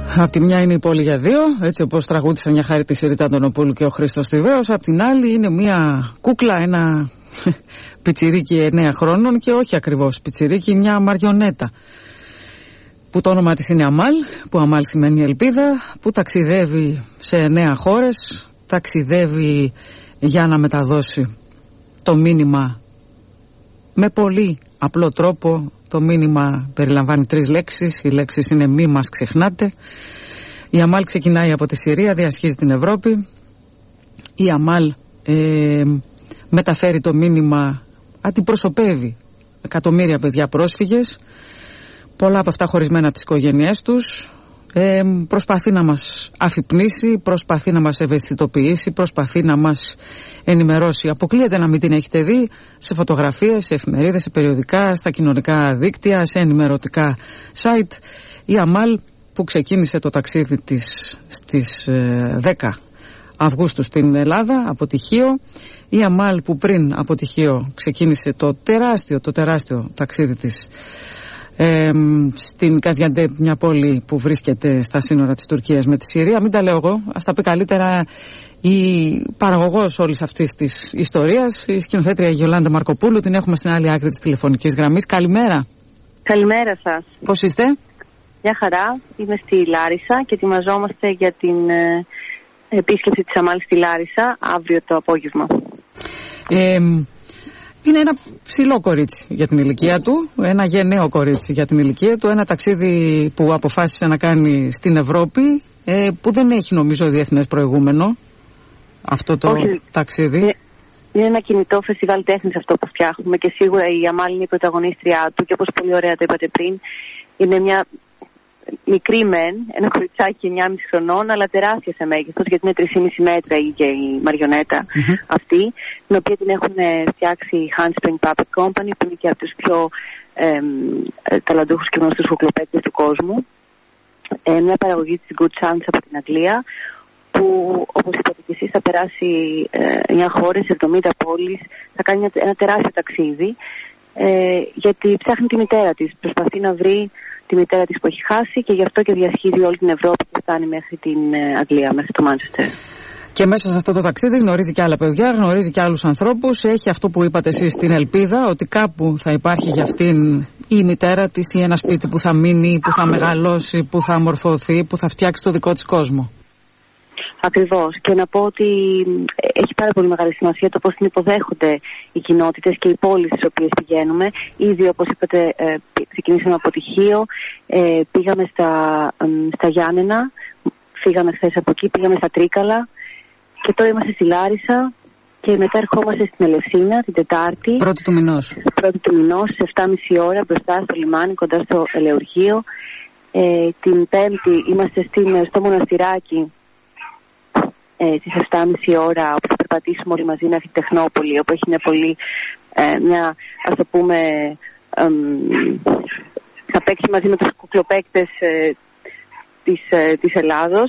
Απ' τη μια είναι η πόλη για δύο, έτσι όπως τραγούδισαν μια χάρη τη Σιρήτα Αντωνοπούλου και ο Χρήστος Τιβαίος. Απ' την άλλη είναι μια κούκλα, ένα πιτσιρίκι 9 χρόνων και όχι ακριβώς πιτσιρίκι, μια μαριονέτα. Που το όνομα της είναι Αμάλ, που Αμάλ σημαίνει ελπίδα, που ταξιδεύει σε 9 χώρες, ταξιδεύει για να μεταδώσει το μήνυμα με πολύ απλό τρόπο. Το μήνυμα περιλαμβάνει 3 λέξεις. Οι λέξεις είναι μη μας ξεχνάτε. Η Αμάλ ξεκινάει από τη Συρία, διασχίζει την Ευρώπη. Η Αμάλ μεταφέρει το μήνυμα, αντιπροσωπεύει εκατομμύρια παιδιά πρόσφυγες, πολλά από αυτά χωρισμένα από τις οικογένειές τους. Προσπαθεί να μας αφυπνίσει, προσπαθεί να μας ευαισθητοποιήσει, προσπαθεί να μας ενημερώσει. Αποκλείεται να μην την έχετε δει σε φωτογραφίες, σε εφημερίδες, σε περιοδικά, στα κοινωνικά δίκτυα, σε ενημερωτικά site. Η Αμάλ που ξεκίνησε το ταξίδι της στις 10 Αυγούστου στην Ελλάδα από τη Χίο. Η Αμάλ που πριν από τη Χίο ξεκίνησε το τεράστιο ταξίδι της στην Καζιαντέπ, μια πόλη που βρίσκεται στα σύνορα της Τουρκίας με τη Συρία. Μην τα λέω εγώ, ας τα πει καλύτερα η παραγωγός όλης αυτής της ιστορίας, η σκηνοθέτρια Γιολάντα Μαρκοπούλου. Την έχουμε στην άλλη άκρη της τηλεφωνικής γραμμής. Καλημέρα. Καλημέρα σας. Πώς είστε? Μια χαρά, είμαι στη Λάρισα και ετοιμαζόμαστε για την επίσκεψη της Αμάλ στη Λάρισα αύριο το απόγευμα. Είναι ένα ψηλό κορίτσι για την ηλικία του, ένα γενναίο κορίτσι για την ηλικία του, ένα ταξίδι που αποφάσισε να κάνει στην Ευρώπη, που δεν έχει νομίζω διεθνές προηγούμενο αυτό το ταξίδι. Είναι ένα κινητό φεστιβάλ τέχνης αυτό που φτιάχνουμε και σίγουρα η Αμάλ είναι η πρωταγωνίστριά του και όπως πολύ ωραία το είπατε πριν, είναι μια μικρή μεν, ένα κοριτσάκι 9,5 χρονών, αλλά τεράστια σε μέγεθος, γιατί είναι 3,5 μέτρα και η μαριονέτα αυτή, την οποία την έχουν φτιάξει η Handspring Puppet Company, που είναι και από τους πιο ταλαντούχους και γνωστούς κουκλοπαίκτες του κόσμου. Μια παραγωγή της Good Chance από την Αγγλία, που όπως είπατε και εσείς θα περάσει 9 χώρες, 70 πόλεις, θα κάνει ένα τεράστιο ταξίδι, γιατί ψάχνει τη μητέρα της, προσπαθεί να βρει τη μητέρα της που έχει χάσει και γι' αυτό και διασχίζει όλη την Ευρώπη και φτάνει μέχρι την Αγγλία, μέχρι το Μάντσεστερ. Και μέσα σε αυτό το ταξίδι γνωρίζει και άλλα παιδιά, γνωρίζει και άλλους ανθρώπους. Έχει αυτό που είπατε εσείς, την ελπίδα ότι κάπου θα υπάρχει για αυτήν η μητέρα της ή ένα σπίτι που θα μείνει, που θα μεγαλώσει, που θα μορφωθεί, που θα φτιάξει το δικό της κόσμο. Ακριβώς. Και να πω ότι έχει πάρα πολύ μεγάλη σημασία το πώς την υποδέχονται οι κοινότητες και οι πόλεις στις οποίες πηγαίνουμε. Ήδη, όπως είπατε, ξεκινήσαμε από τη Χίο, πήγαμε στα Γιάννενα, φύγαμε χθες από εκεί, πήγαμε στα Τρίκαλα και τώρα είμαστε στη Λάρισα και μετά ερχόμαστε στην Ελευσίνα την Τετάρτη. Πρώτη του μηνός, στις 7.30 ώρα μπροστά στο λιμάνι, κοντά στο Ελεουργείο. Την Πέμπτη είμαστε στο Μοναστηράκι. Στις 7.30 ώρα όπου θα περπατήσουμε όλοι μαζί μέχρι τη Τεχνόπολη, όπου έχει μια ας το πούμε, θα παίξει μαζί με τους κουκλοπαίκτες της Ελλάδος,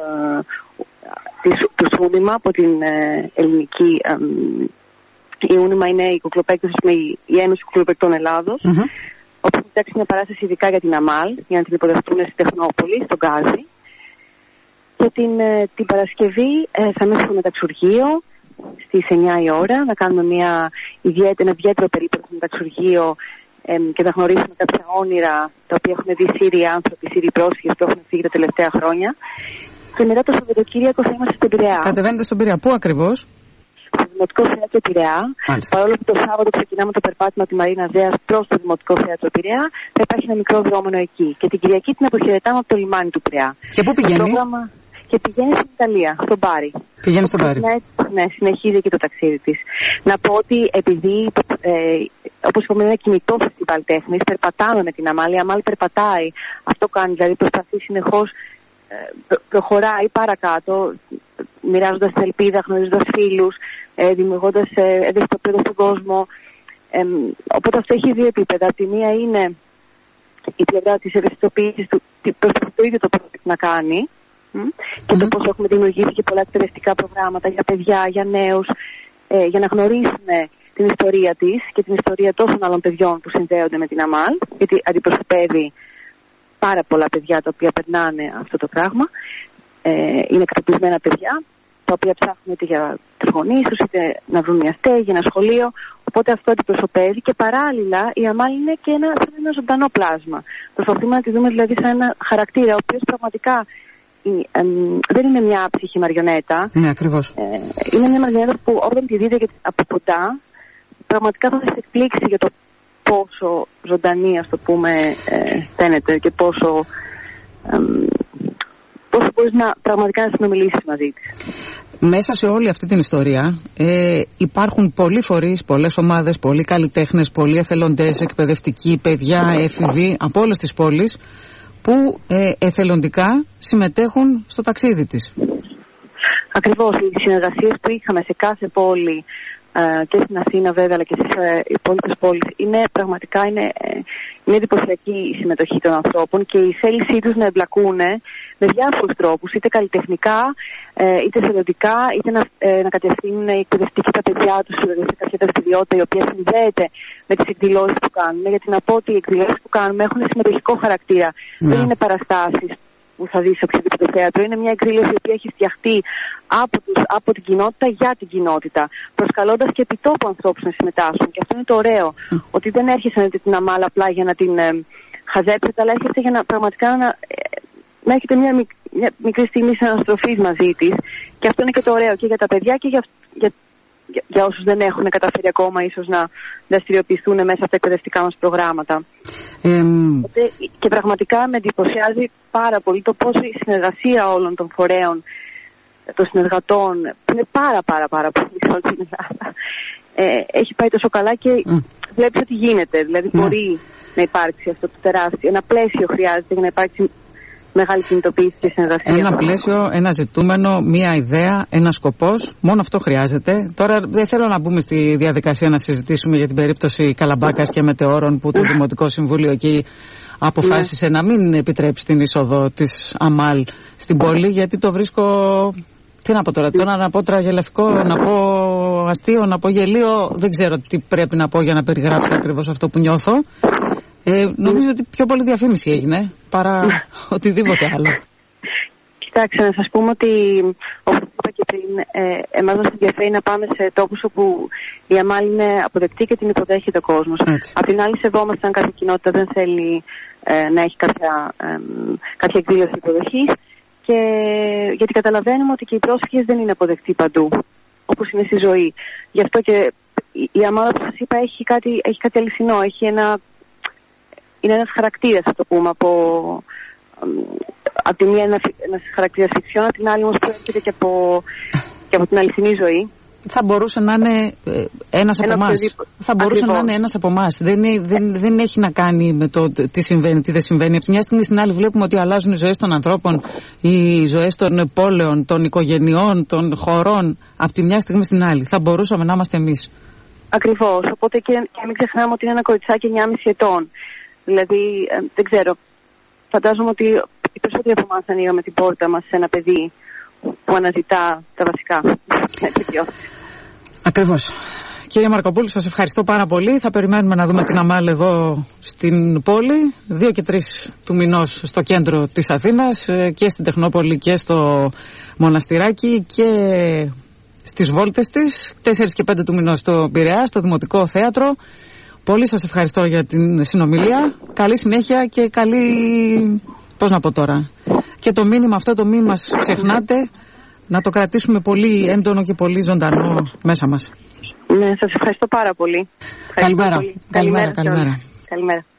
τους Ούνιμα από την ελληνική. Η Ούνιμα είναι οι κουκλοπαίκτες, η Ένωση Κουκλοπαίκτων Ελλάδος, όπου θα φτιάξει μια παράσταση ειδικά για την Αμάλ, για να την υποδεχτούν στη Τεχνόπολη, στον Γκάζι. Και την Παρασκευή θα είμαστε στο μεταξουργείο στις 9 η ώρα, να κάνουμε ένα ιδιαίτερο περίπτωση στο μεταξουργείο και να γνωρίσουμε κάποια όνειρα τα οποία έχουν δει Σύριοι άνθρωποι, Σύριοι πρόσφυγες που έχουν φύγει τα τελευταία χρόνια. Και μετά το Σαββατοκύριακο θα είμαστε στον Πειραιά. Κατεβαίνετε στον Πειραιά, πού ακριβώς? Στο Δημοτικό Θέατρο Πειραιά. Παρόλο που το Σάββατο ξεκινάμε το περπάτημα τη Μαρίνα Δέας προς το Δημοτικό Θέατρο Πειραιά, θα υπάρχει ένα μικρό δρόμενο εκεί. Και την Κυριακή την αποχαιρετάμε από το λιμάνι του Πειραιά. Και πού πηγαίνει? Και πηγαίνει στην Ιταλία, στον Μπάρι. Πηγαίνει στον Μπάρι. Ναι, συνεχίζει και το ταξίδι της. Να πω ότι επειδή, όπως είπαμε, είναι ένα κινητό φεστιβάλ τέχνης, περπατάμε με την Αμάλ. Η Αμάλ περπατάει. Αυτό κάνει, δηλαδή προσπαθεί συνεχώς, προχωράει παρακάτω, μοιράζοντας την ελπίδα, γνωρίζοντας φίλους, δημιουργώντας ευαισθητοποίητας στον κόσμο. Οπότε αυτό έχει δύο επίπεδα. Από τη μία είναι η πλευρά της ευαισθητοποίησης του, προς το ίδιο το project να κάνει. Και το πώς έχουμε δημιουργήσει και πολλά εκπαιδευτικά προγράμματα για παιδιά, για νέους, για να γνωρίσουμε την ιστορία της και την ιστορία τόσων άλλων παιδιών που συνδέονται με την Αμάλ, γιατί αντιπροσωπεύει πάρα πολλά παιδιά τα οποία περνάνε αυτό το πράγμα. Είναι καταπληκτισμένα παιδιά, τα οποία ψάχνουν είτε για τους γονείς τους, είτε να βρουν μια στέγη, ένα σχολείο. Οπότε αυτό αντιπροσωπεύει και παράλληλα η Αμάλ είναι και ένα ζωντανό πλάσμα. Προσπαθούμε να τη δούμε δηλαδή σαν ένα χαρακτήρα, ο οποίος πραγματικά δεν είναι μια ψυχή μαριονέτα. Ναι, ακριβώς. Είναι μια μαριονέτα που όταν τη δείτε από κοντά, πραγματικά θα σας εκπλήξει για το πόσο ζωντανή, ας το πούμε, φαίνεται και πόσο μπορείς πραγματικά να συνομιλήσεις μαζί της. Μέσα σε όλη αυτή την ιστορία υπάρχουν πολλοί φορείς, πολλές ομάδες, πολλοί καλλιτέχνες, πολλοί εθελοντές, εκπαιδευτικοί, παιδιά, έφηβοι από όλες τις πόλεις που εθελοντικά συμμετέχουν στο ταξίδι της. Ακριβώς, οι συνεργασίες που είχαμε σε κάθε πόλη και στην Αθήνα βέβαια αλλά και στις υπόλοιπες πόλεις είναι πραγματικά είναι εντυπωσιακή η συμμετοχή των ανθρώπων και η θέλησή τους να εμπλακούν με διάφορους τρόπους, είτε καλλιτεχνικά, είτε θελοντικά, είτε να κατευθύνουν εκπαιδευτικοί τα παιδιά τους σε κάποια δραστηριότητα η οποία συνδέεται με τις εκδηλώσεις που κάνουμε. Γιατί να πω ότι οι εκδηλώσεις που κάνουμε έχουν συμμετοχικό χαρακτήρα. Δεν είναι παραστάσεις που θα δεις σε οποιοδήποτε θέατρο. Είναι μια εκδήλωση η οποία έχει φτιαχτεί από την κοινότητα για την κοινότητα, προσκαλώντας και επιτόπου ανθρώπους να συμμετάσχουν. Και αυτό είναι το ωραίο, ότι δεν έρχεσαι με την Αμάλ απλά για να την χαζέψετε, αλλά έρχεσαι για να πραγματικά να έχετε μια μικρή στιγμή συναναστροφής μαζί της. Και αυτό είναι και το ωραίο και για τα παιδιά και για όσους δεν έχουν καταφέρει ακόμα ίσως να δραστηριοποιηθούν μέσα από τα εκπαιδευτικά μας προγράμματα. Και πραγματικά με εντυπωσιάζει πάρα πολύ το πώς η συνεργασία όλων των φορέων, των συνεργατών, που είναι πάρα πολύ σε όλη την Ελλάδα, έχει πάει τόσο καλά και βλέπεις ότι γίνεται. Δηλαδή μπορεί να υπάρξει αυτό το τεράστιο, ένα πλαίσιο χρειάζεται για να υπάρξει μεγάλη κινητοποίηση και συνεργασία. Ένα πλαίσιο, ένα ζητούμενο, μία ιδέα, ένα σκοπός. Μόνο αυτό χρειάζεται. Τώρα δεν θέλω να μπούμε στη διαδικασία να συζητήσουμε για την περίπτωση Καλαμπάκας και Μετεώρων που το Δημοτικό Συμβούλιο εκεί αποφάσισε να μην επιτρέψει την είσοδο της Αμάλ στην πόλη, γιατί το βρίσκω. Τι να πω τώρα, να πω τραγελαφικό, να πω αστείο, να πω γελίο. Δεν ξέρω τι πρέπει να πω για να περιγράψω ακριβώς αυτό που νιώθω. Νομίζω ότι πιο πολύ διαφήμιση έγινε παρά οτιδήποτε άλλο. Κοιτάξτε, να σας πούμε ότι όπως είπα και πριν, εμάς μας ενδιαφέρει να πάμε σε τόπους όπου η Αμάλ είναι αποδεκτή και την υποδέχεται ο κόσμος. Απ' την άλλη σεβόμαστε αν κάποια κοινότητα δεν θέλει να έχει κάποια εκδήλωση υποδοχής, και γιατί καταλαβαίνουμε ότι και οι πρόσφυγες δεν είναι αποδεκτοί παντού, όπως είναι στη ζωή. Γι' αυτό και η Αμάλ, όπως σας είπα, έχει κάτι αληθινό, είναι ένας χαρακτήρας, θα το πούμε, από τη μία ένας χαρακτήρας φιξιόν, από την άλλη όμως προέρχεται και από την αληθινή ζωή. Θα μπορούσε να είναι ένας από εμάς. Θα μπορούσε να είναι ένας από εμάς. Δεν έχει να κάνει με το τι συμβαίνει, τι δεν συμβαίνει. Από τη μια στιγμή στην άλλη βλέπουμε ότι αλλάζουν οι ζωές των ανθρώπων, οι ζωές των πόλεων, των οικογενειών, των χωρών. Από τη μια στιγμή στην άλλη. Θα μπορούσαμε να είμαστε εμείς. Ακριβώς. Οπότε και μην ξεχνάμε ότι είναι ένα κοριτσάκι 9,5 ετών. Δηλαδή, δεν ξέρω, φαντάζομαι ότι οι περισσότεροι από εμάς ανοίγαμε την πόρτα μας σε ένα παιδί που αναζητά τα βασικά. Ακριβώς. Κύριε Μαρκοπούλου, σας ευχαριστώ πάρα πολύ. Θα περιμένουμε να δούμε την Αμάλ εδώ στην πόλη, 2 και 3 του μηνός στο κέντρο της Αθήνας, και στην Τεχνόπολη και στο Μοναστηράκι και στις βόλτες της, 4 και 5 του μηνός στο Πειραιά, στο Δημοτικό Θέατρο. Πολύ σας ευχαριστώ για την συνομιλία. Καλή συνέχεια και καλή, πώς να πω τώρα, και το μήνυμα αυτό, το μη μας ξεχνάτε, να το κρατήσουμε πολύ έντονο και πολύ ζωντανό μέσα μας. Ναι, σας ευχαριστώ πάρα πολύ. Καλημέρα.